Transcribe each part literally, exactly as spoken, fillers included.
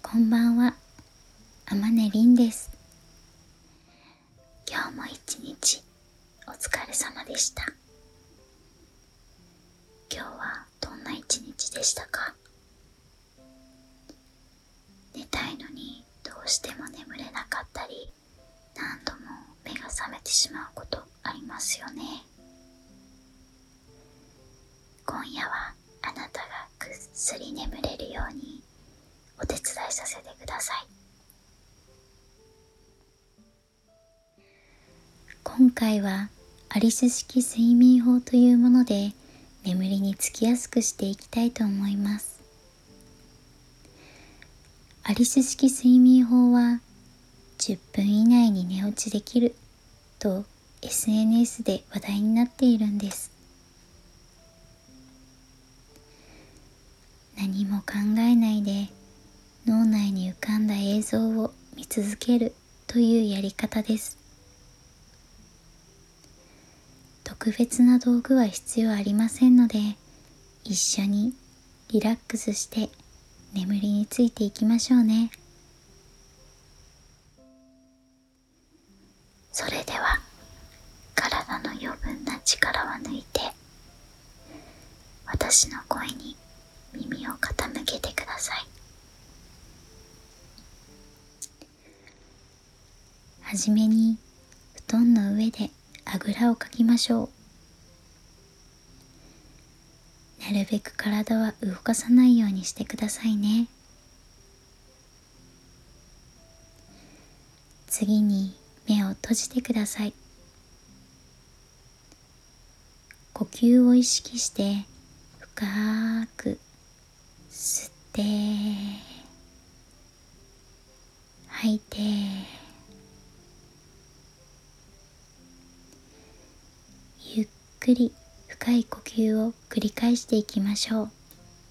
こんばんは、あまねりんです。今日も一日お疲れ様でした。今日はどんな一日でしたか？寝たいのにどうしても眠れなかったり、何度も目が覚めてしまうことありますよね。今夜はあなたがぐっすり眠れるようにお手伝いさせてください。今回はアリス式睡眠法というもので眠りにつきやすくしていきたいと思います。アリス式睡眠法はじゅっぷん以内に寝落ちできると エスエヌエス で話題になっているんです。何も考えないで脳内に浮かんだ映像を見続けるというやり方です。特別な道具は必要ありませんので、一緒にリラックスして眠りについていきましょうね。それでは体の余分な力は抜いて、私の声に耳を傾けてください。はじめに布団の上であぐらをかきましょう。なるべく体は動かさないようにしてくださいね。次に目を閉じてください。呼吸を意識して深く吸って吐いて、ゆっくり深い呼吸を繰り返していきましょう。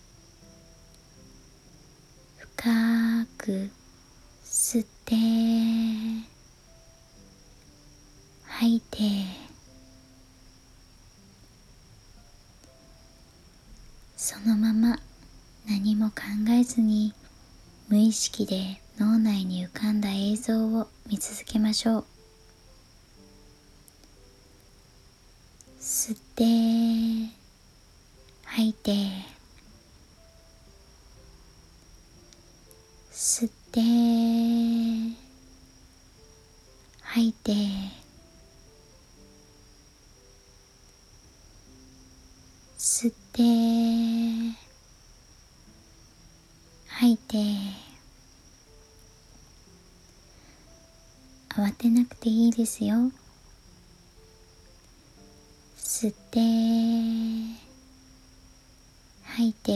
深く吸って吐いて、そのまま何も考えずに無意識で脳内に浮かんだ映像を見続けましょう。吸って吐いて、吸って吐いて、吸って吐いて。慌てなくていいですよ。吸って吐いて、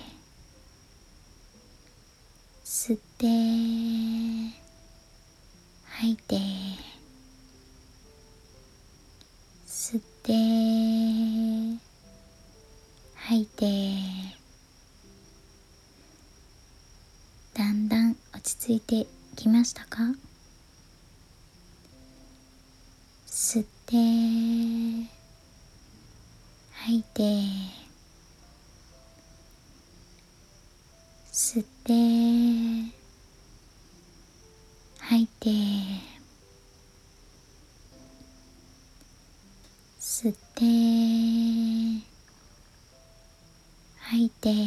吸って吐いて、吸って吐いて。だんだん落ち着いてきましたか？吸って吐いて、吸って吐いて、吸って吐いて。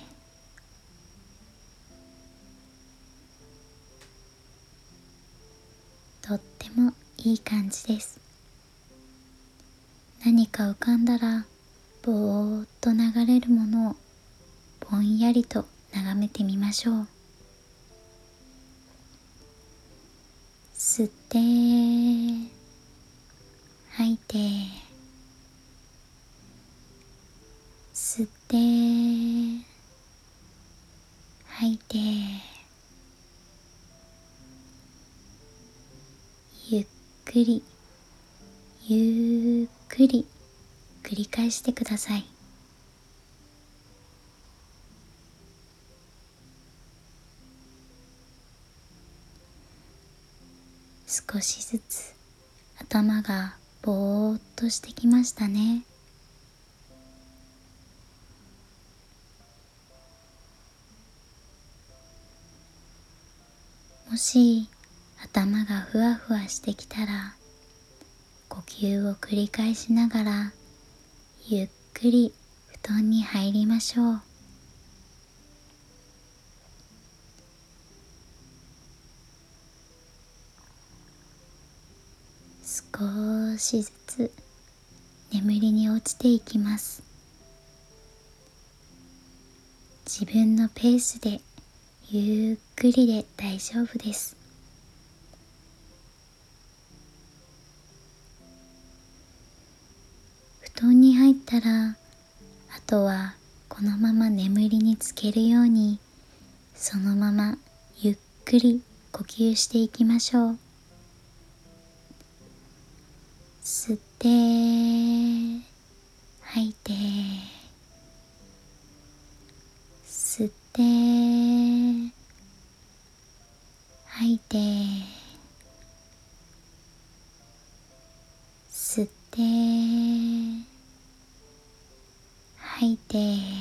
とってもいい感じです。何か浮かんだらぼーっと流れるものをぼんやりと眺めてみましょう。吸って吐いて、吸って吐いて、ゆっくりゆっくり繰り返してください。少しずつ頭がぼーっとしてきましたね。 もし頭がふわふわしてきたら、呼吸を繰り返しながらゆっくり布団に入りましょう。少しずつ眠りに落ちていきます。自分のペースでゆっくりで大丈夫です。布団に入ったら、あとはこのまま眠りにつけるように、そのままゆっくり呼吸していきましょう。吸って吐いて、吸って吐いて、吸って吐いて、